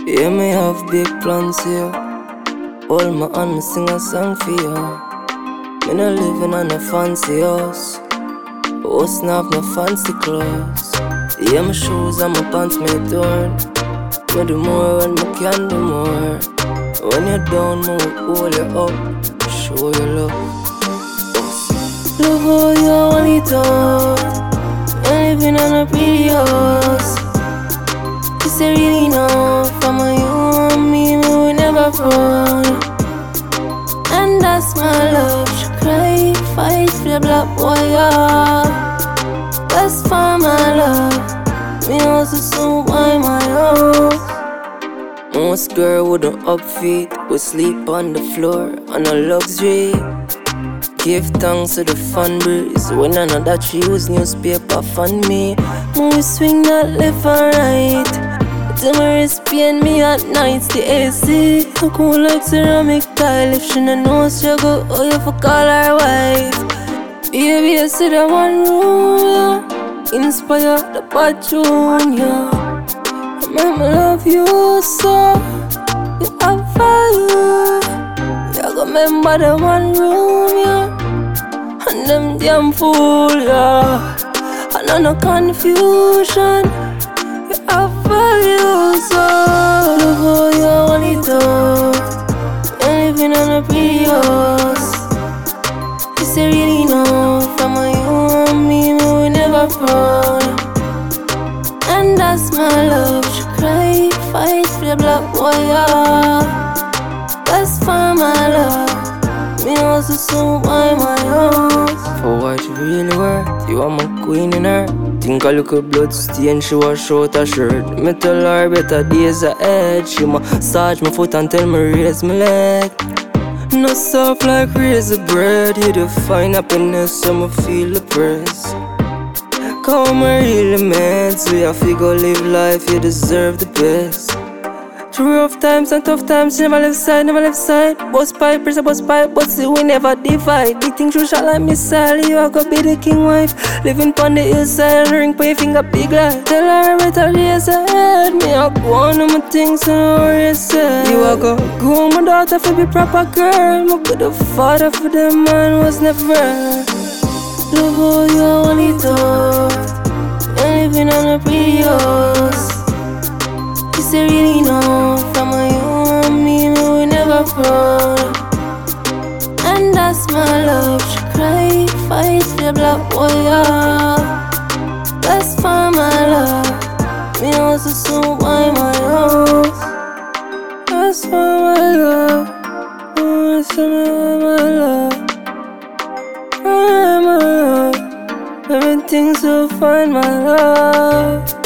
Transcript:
Yeah, me have big plans here. Hold my hand, me sing a song for you. Me not living on a fancy house. House not have no fancy clothes. Yeah, my shoes and my pants me torn. Me do more when me can do more. When you're down, me will hold you up, show you love. Love how you want it all. You're living on a pretty house. You say really no, from you and me will never fall. And that's my love. She cry, fight for the black boy, yeah. That's for my love. Me also so by my love. Most girl wouldn't upfeed, would sleep on the floor on a luxury. Give thanks to the fun breeze. When I know that she use newspaper fund me. Movie swing that left and right. Till my wrist pain me at nights, the AC so cool like ceramic tile. If she don't know struggle, oh you for call her wife. Baby, I see the one room, yeah. Inspire the pattern, yeah. Mama love you so, you have value. You go remember the one room, yeah. And them damn fool, yeah. And no confusion. You have value, so love how you want it all. You're living on a pretty house. You say really no, from you and me will never fall. And that's my love. She cry, fight for the black boy, yeah. That's for my love. Me also so by my house. For what you really worth, you are my queen in her. Think a little blood stain, she wash out her shirt. Me tell her better days ahead. She massage my foot and tell me raise my leg. No soft like razor bread. You define happiness, so me feel the press. Come really mad, so you figure live life, you deserve the best. Through rough times and tough times, she never left side, never left side. Bust pipe, press a bust pipe, but still we never divide. Big thing through shot like missile, you are gonna be the king wife. Living pon the hillside, ring pon your finger big light. Tell her better days ahead, me I go on with my things and I worry yourself. You are gonna grow my daughter for be proper girl. My good father for them man was never. Love how you want it all. You're living on a pretty house. You say really no, from you and me will never fall. And that's my love. She cry, fight for the black boy, yeah. That's for my love. Me also so by my house. That's for my love. That's for my love. My love. Everything's so fine, my love.